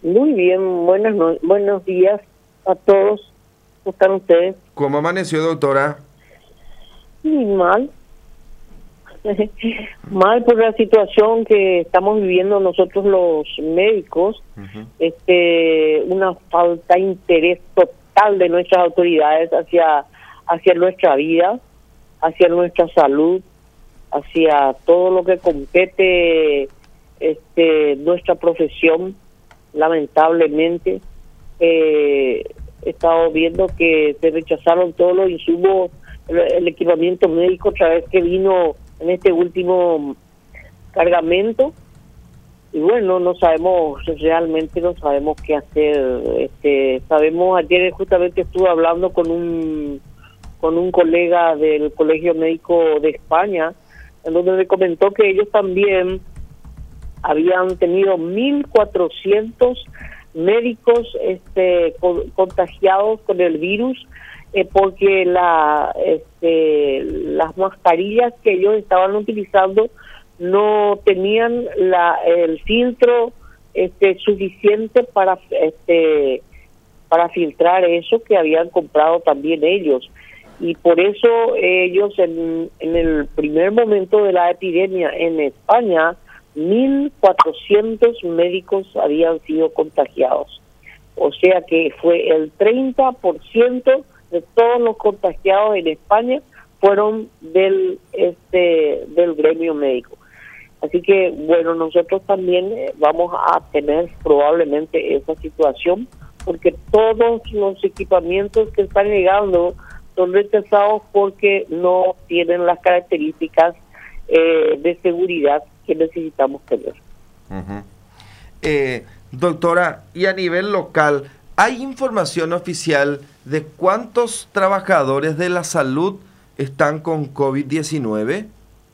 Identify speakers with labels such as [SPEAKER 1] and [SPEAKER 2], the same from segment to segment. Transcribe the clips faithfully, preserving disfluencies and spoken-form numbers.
[SPEAKER 1] Muy bien, buenas no- buenos días a todos. ¿Cómo están ustedes?
[SPEAKER 2] ¿Cómo amaneció, doctora?
[SPEAKER 1] Muy mal. Mal por la situación que estamos viviendo nosotros los médicos.
[SPEAKER 2] Ujú.
[SPEAKER 1] Este, una falta de interés total de nuestras autoridades hacia, hacia nuestra vida, hacia nuestra salud, hacia todo lo que compete este, nuestra profesión. Lamentablemente, eh, he estado viendo que se rechazaron todos los insumos, el, el equipamiento médico otra vez que vino en este último cargamento. Y bueno, no sabemos, realmente no sabemos qué hacer. Este, sabemos, ayer justamente estuve hablando con un con un colega del Colegio Médico de España, en donde me comentó que ellos también habían tenido mil cuatrocientos médicos este, con, contagiados con el virus, eh, porque la este, las mascarillas que ellos estaban utilizando no tenían la el filtro este, suficiente para este para filtrar eso que habían comprado también ellos. Y por eso ellos en, en el primer momento de la epidemia en España, mil cuatrocientos médicos habían sido contagiados. O sea que fue el treinta por ciento de todos los contagiados en España fueron del este del gremio médico. Así que, bueno, nosotros también eh, vamos a tener probablemente esa situación, porque todos los equipamientos que están llegando son rechazados porque no tienen las características eh, de seguridad que necesitamos tener.
[SPEAKER 2] Ujú. Eh, doctora, y a nivel local, ¿hay información oficial de cuántos trabajadores de la salud están con COVID diecinueve?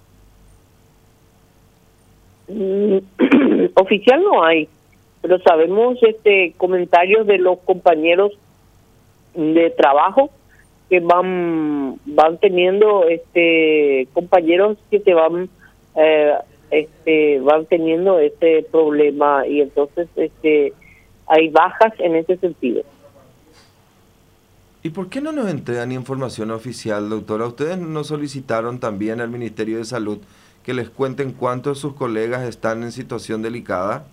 [SPEAKER 1] Mm, oficial no hay, pero sabemos este comentarios de los compañeros de trabajo que van van teniendo este compañeros que se van eh, este van teniendo este problema, y entonces este hay bajas en ese sentido.
[SPEAKER 2] ¿Y por qué no nos entregan información oficial, doctora? ¿Ustedes no solicitaron también al Ministerio de Salud que les cuenten cuántos de sus colegas están en situación delicada?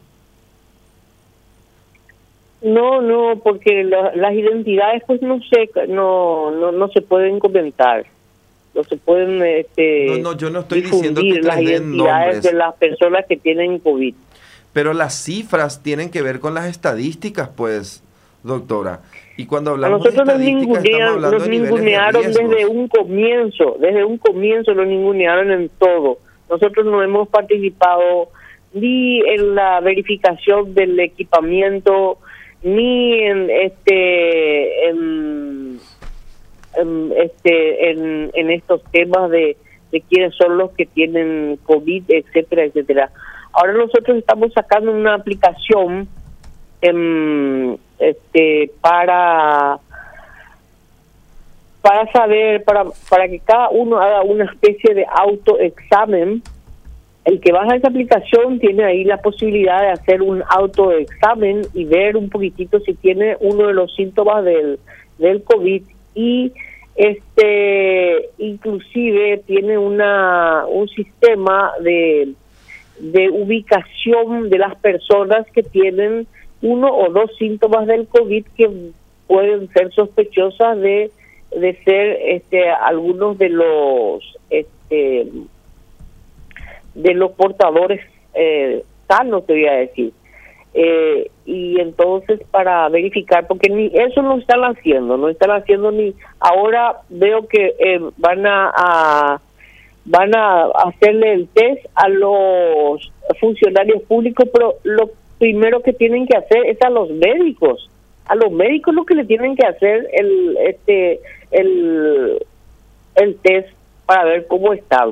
[SPEAKER 1] No, no, porque la- las identidades pues no se no no no se pueden comentar, no se pueden este
[SPEAKER 2] No, no, yo no estoy diciendo que
[SPEAKER 1] difundir las
[SPEAKER 2] les den
[SPEAKER 1] identidades de
[SPEAKER 2] nombres,
[SPEAKER 1] las personas que tienen COVID.
[SPEAKER 2] pero las cifras tienen que ver con las estadísticas, pues, doctora. Y cuando
[SPEAKER 1] A
[SPEAKER 2] hablamos de
[SPEAKER 1] nosotros nos
[SPEAKER 2] estadísticas estamos
[SPEAKER 1] ningunearon,
[SPEAKER 2] hablando
[SPEAKER 1] nos
[SPEAKER 2] de niveles de
[SPEAKER 1] ningunearon desde
[SPEAKER 2] riesgos.
[SPEAKER 1] un comienzo, desde un comienzo nos ningunearon en todo. Nosotros no hemos participado ni en la verificación del equipamiento, ni en este en, en, este en, en estos temas de, de quiénes son los que tienen COVID, etcétera, etcétera. Ahora nosotros estamos sacando una aplicación em, este para para saber, para para que cada uno haga una especie de autoexamen. El que baja esa aplicación tiene ahí la posibilidad de hacer un autoexamen y ver un poquitito si tiene uno de los síntomas del del COVID, y este inclusive tiene una un sistema de de ubicación de las personas que tienen uno o dos síntomas del COVID que pueden ser sospechosas de de ser este algunos de los este de los portadores eh, sanos, te voy a decir. Eh, y entonces para verificar, porque ni eso no están haciendo, no están haciendo ni ahora veo que eh, van a, a van a hacerle el test a los funcionarios públicos, pero lo primero que tienen que hacer es a los médicos. A los médicos lo que le tienen que hacer el este el el test para ver cómo están.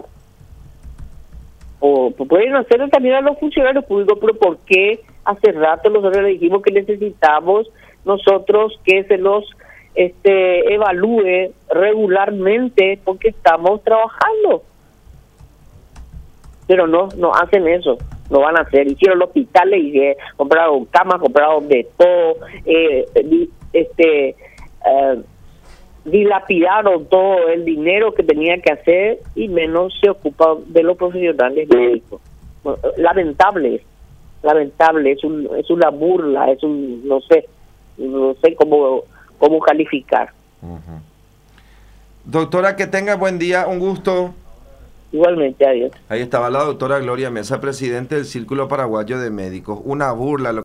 [SPEAKER 1] O pueden hacerlo también a los funcionarios públicos, pero ¿por qué hace rato nosotros le dijimos que necesitamos nosotros que se los este evalúe regularmente porque estamos trabajando? Pero no, no hacen eso. no van a hacer. Hicieron hospitales, y eh, compraron camas, compraron de todo, eh, este eh, dilapidaron todo el dinero que tenía que hacer y menos se ocupan de los profesionales médicos. Lamentable, lamentable, es un es una burla, es un no sé, no sé cómo cómo calificar.
[SPEAKER 2] Uh-huh. Doctora, que tenga buen día, un gusto.
[SPEAKER 1] Igualmente, adiós.
[SPEAKER 2] Ahí estaba la doctora Gloria Mesa, presidente del Círculo Paraguayo de Médicos. Una burla lo